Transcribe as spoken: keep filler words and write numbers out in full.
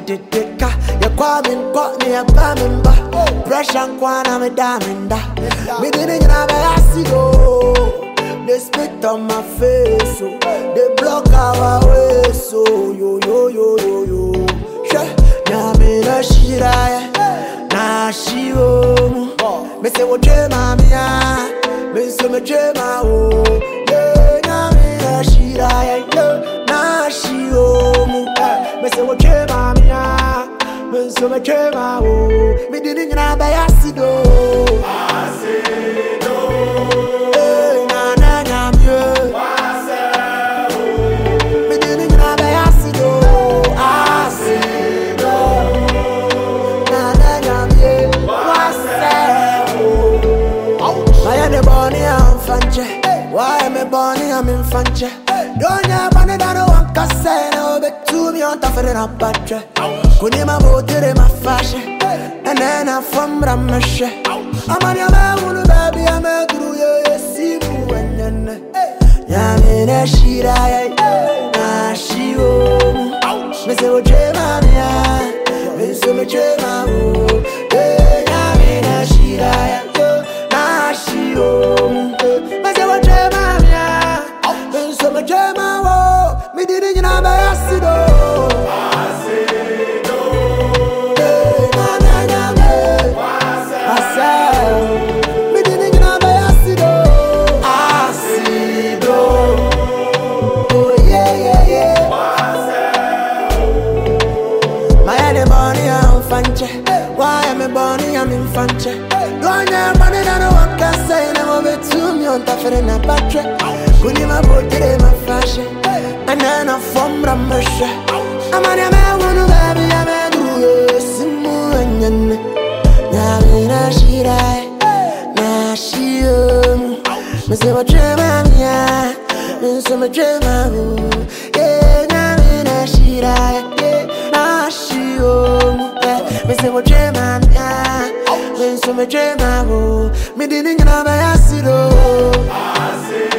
didika. Ya kwamin kwa ni ya pamimba. Pressure kwana me daminda. Me didn't have a acid. They spit on my face, so they block our way, so yo yo yo yo yo. Now me na shira, na shiro. Me say what dream mami ya, me say me dream oh. Yeah, now me na shira, na shiro. Me say what dream mami ya, me say me dream oh. Me didn't have a acid. Why am I born here? I'm in Fanche. Don't you have any that one can say no, but to me on top of the battery. Couldn't my boat in my fashion, and then I'm from Ramashe. I'm on your man, baby, I'm a guru, you see you and then Yamina Shira, Nashio, Miss Ojemania, Miss Ojema, Yamina Shira, Nashio. Me didn't know about acid. Me didn't know about acid. Acid. Oh yeah yeah yeah. My head born here I'm Fanche. Why am I born here I'm in Fanche? Don't you have money that no one can say. Never be to me on top of the battery. Couldn't my boat in my fashion, and then I'm from Ramashe. I'm on your man, baby, I'm a guru, Simu and Yan. Yamina Shira, Nashio, Miss Ojemania, Miss Ojema, yeah, Yamina Shira, Nashio, Miss Ojemania, Miss Ojema, me didn't know my acid.